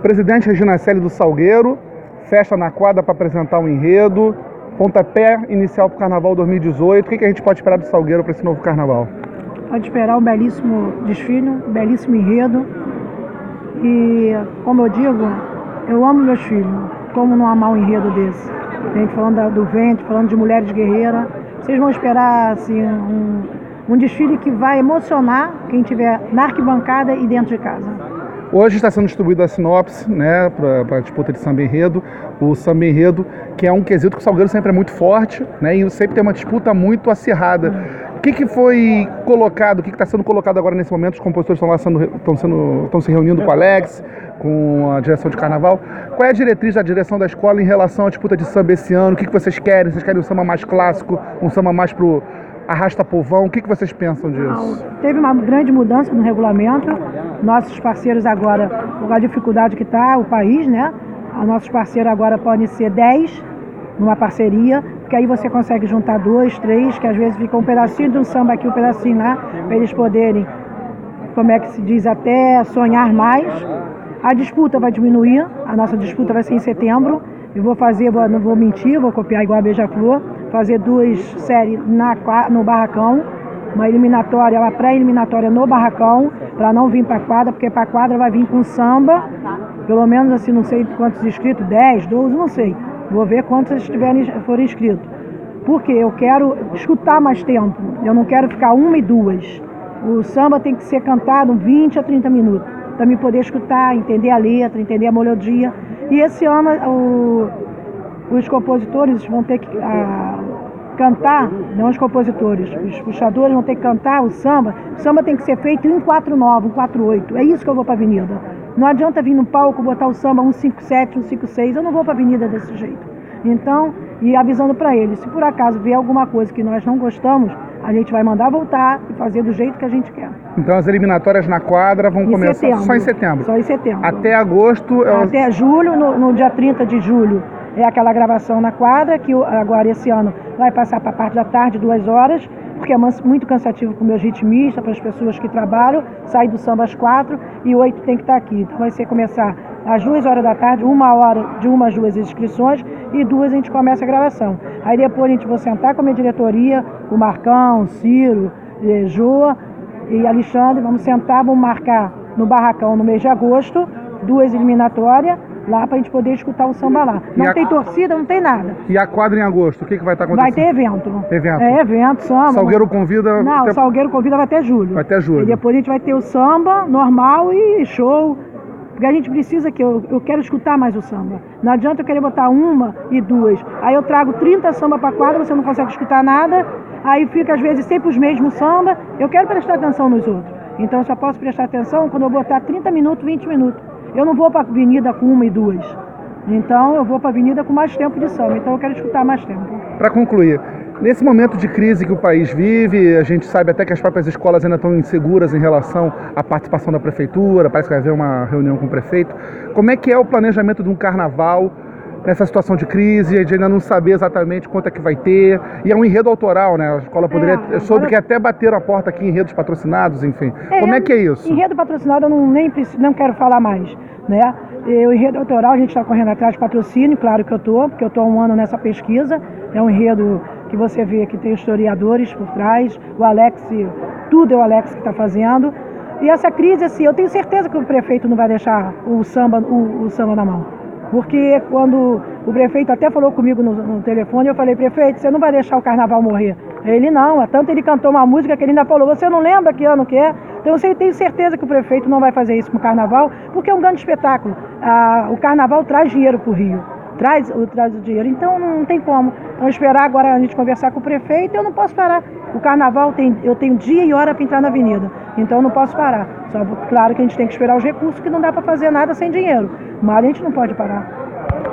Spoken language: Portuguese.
Presidente Regina Coeli do Salgueiro, festa na quadra para apresentar o enredo, pontapé inicial para o Carnaval 2018. O que a gente pode esperar do Salgueiro para esse novo Carnaval? Pode esperar um belíssimo desfile, um belíssimo enredo. E, como eu digo, eu amo meus filhos. Como não amar um enredo desse? A gente falando do Vento, falando de mulheres guerreiras. Vocês vão esperar assim, um desfile que vai emocionar quem estiver na arquibancada e dentro de casa. Hoje está sendo distribuída a sinopse, né, para a disputa de samba enredo. O samba enredo, que é um quesito que o Salgueiro sempre é muito forte, né, e sempre tem uma disputa muito acirrada. O que foi colocado, o que está sendo colocado agora nesse momento? Os compositores estão se reunindo com o Alex, com a direção de Carnaval. Qual é a diretriz da direção da escola em relação à disputa de samba esse ano? O que vocês querem? Vocês querem um samba mais clássico, um samba mais pro arrasta povão? O que vocês pensam disso? Teve uma grande mudança no regulamento. Nossos parceiros agora, com a dificuldade que está o país, né? Nossos parceiros agora podem ser 10 numa parceria, porque aí você consegue juntar 2, 3, que às vezes fica um pedacinho de um samba aqui, um pedacinho lá, para eles poderem, como é que se diz, até sonhar mais. A disputa vai diminuir, a nossa disputa vai ser em setembro. Eu vou fazer, não vou mentir, vou copiar igual a Beija-Flor, fazer 2 séries no Barracão, uma pré-eliminatória no Barracão, para não vir para a quadra, porque para a quadra vai vir com samba, pelo menos assim, não sei quantos inscritos, 10, 12, não sei. Vou ver quantos forem inscritos. Porque eu quero escutar mais tempo, eu não quero ficar 1 e 2. O samba tem que ser cantado 20 a 30 minutos, para me poder escutar, entender a letra, entender a melodia. E esse ano os compositores vão ter que cantar, não os compositores, os puxadores vão ter que cantar o samba. O samba tem que ser feito em 4/9, 4/8. É isso que eu vou para a avenida. Não adianta vir no palco botar o samba 1/5/7, 1/5/6. Eu não vou para a avenida desse jeito. Então, e avisando para eles, se por acaso vier alguma coisa que nós não gostamos, a gente vai mandar voltar e fazer do jeito que a gente quer. Então as eliminatórias na quadra vão começar só em setembro? Só em setembro. Até agosto? Até julho, no dia 30 de julho, é aquela gravação na quadra, que agora esse ano vai passar para a parte da tarde, 2 horas, porque é muito cansativo para os meus ritmistas, para as pessoas que trabalham, sai do samba às 4 e 8 tem que estar aqui. Então vai ser começar às 2 horas da tarde, 1 hora, de 1 às 2 inscrições, e 2 a gente começa a gravação. Aí depois a gente vai sentar com a minha diretoria, o Marcão, Ciro, Joa e Alexandre, vamos sentar, vamos marcar no Barracão no mês de agosto, 2 eliminatórias, lá para a gente poder escutar o samba lá. Não tem torcida, não tem nada. E a quadra em agosto, o que vai estar acontecendo? Vai ter evento. Evento? É, evento, samba. Salgueiro convida? Não, o Salgueiro convida vai até julho. Vai até julho. E depois a gente vai ter o samba normal e show. Porque a gente precisa que eu quero escutar mais o samba. Não adianta eu querer botar 1 e 2. Aí eu trago 30 samba para a quadra, você não consegue escutar nada. Aí fica às vezes sempre os mesmos samba. Eu quero prestar atenção nos outros. Então eu só posso prestar atenção quando eu botar 30 minutos, 20 minutos. Eu não vou para a avenida com 1 e 2. Então eu vou para a avenida com mais tempo de samba. Então eu quero escutar mais tempo. Para concluir, nesse momento de crise que o país vive, a gente sabe até que as próprias escolas ainda estão inseguras em relação à participação da prefeitura, parece que vai haver uma reunião com o prefeito. Como é que é o planejamento de um carnaval nessa situação de crise, de ainda não saber exatamente quanto é que vai ter? E é um enredo autoral, né? A escola poderia... Eu soube que até bateram a porta aqui em enredos patrocinados, enfim. Como é que é isso? Enredo patrocinado eu não quero falar mais, né? O enredo autoral a gente está correndo atrás de patrocínio, claro que porque eu estou há 1 ano nessa pesquisa. É um enredo que você vê que tem historiadores por trás, o Alex, tudo é o Alex que está fazendo. E essa crise, assim, eu tenho certeza que o prefeito não vai deixar o samba na mão. Porque quando o prefeito até falou comigo no telefone, eu falei, prefeito, você não vai deixar o carnaval morrer? Ele não, tanto ele cantou uma música que ele ainda falou, você não lembra que ano que é? Então eu tenho certeza que o prefeito não vai fazer isso com o carnaval, porque é um grande espetáculo. O carnaval traz dinheiro para o Rio, traz o dinheiro, então não tem como. Então esperar agora a gente conversar com o prefeito, eu não posso parar. O carnaval eu tenho dia e hora para entrar na avenida, então eu não posso parar. Só, claro que a gente tem que esperar os recursos, que não dá para fazer nada sem dinheiro, mas a gente não pode parar.